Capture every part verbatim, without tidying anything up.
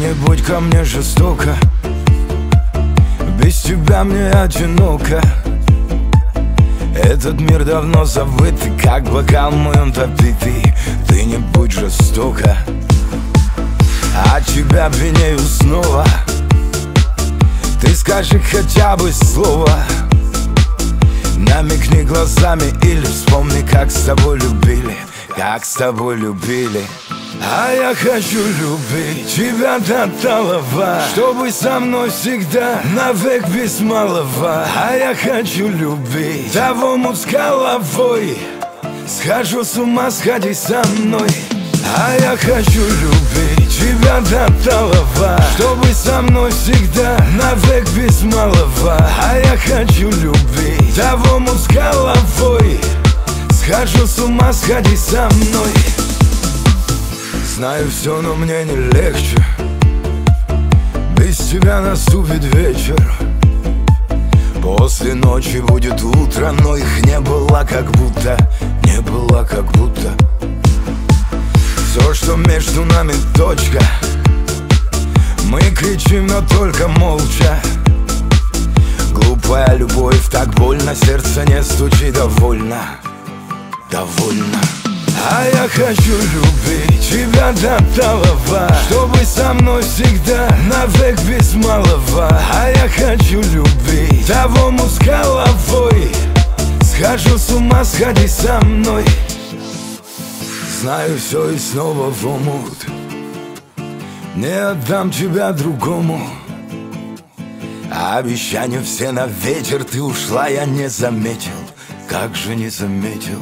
не будь ко мне жестоко, без тебя мне одиноко. Этот мир давно забытый, как бокал моем топитый. Ты не будь жестоко, а тебя пьянею снова. Ты скажи хотя бы слово, намекни глазами или вспомни, как с тобой любили, как с тобой любили. А я хочу любить тебя до талого, чтобы со мной всегда навек без малого. А я хочу любить того мут с головой, схожу с ума, сходи со мной. А я хочу любить тебя до талого, чтобы со мной всегда навек без малого. А я хочу любить того мут с головой, схожу с ума, сходи со мной. Знаю все, но мне не легче, без тебя наступит вечер. После ночи будет утро, но их не было как будто, не было как будто. Все, что между нами точка, мы кричим, но только молча. Глупая любовь, так больно, сердце не стучи, довольно, довольно. А я хочу любить тебя до талого, чтобы со мной всегда навек без малого. А я хочу любить того мут с головой, схожу с ума, сходи со мной. Знаю все и снова в омут, не отдам тебя другому. А обещания все на ветер, ты ушла, я не заметил, как же не заметил.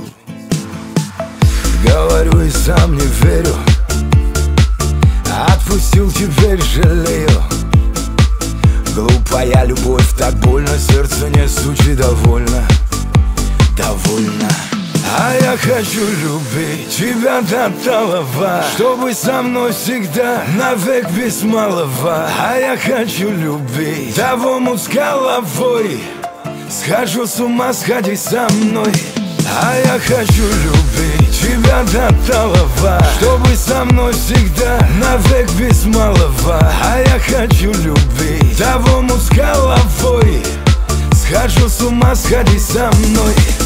Говорю и сам не верю, отпустил, теперь жалею. Глупая любовь, так больно, сердце не стучи, довольно, довольно. А я хочу любить тебя до талого, чтобы со мной всегда навек без малого. А я хочу любить того мут с головой, схожу с ума, сходи со мной. А я хочу любить тебя до талого, чтобы со мной всегда навек без малого. А я хочу любить того мут с головой, схожу с ума, сходи со мной.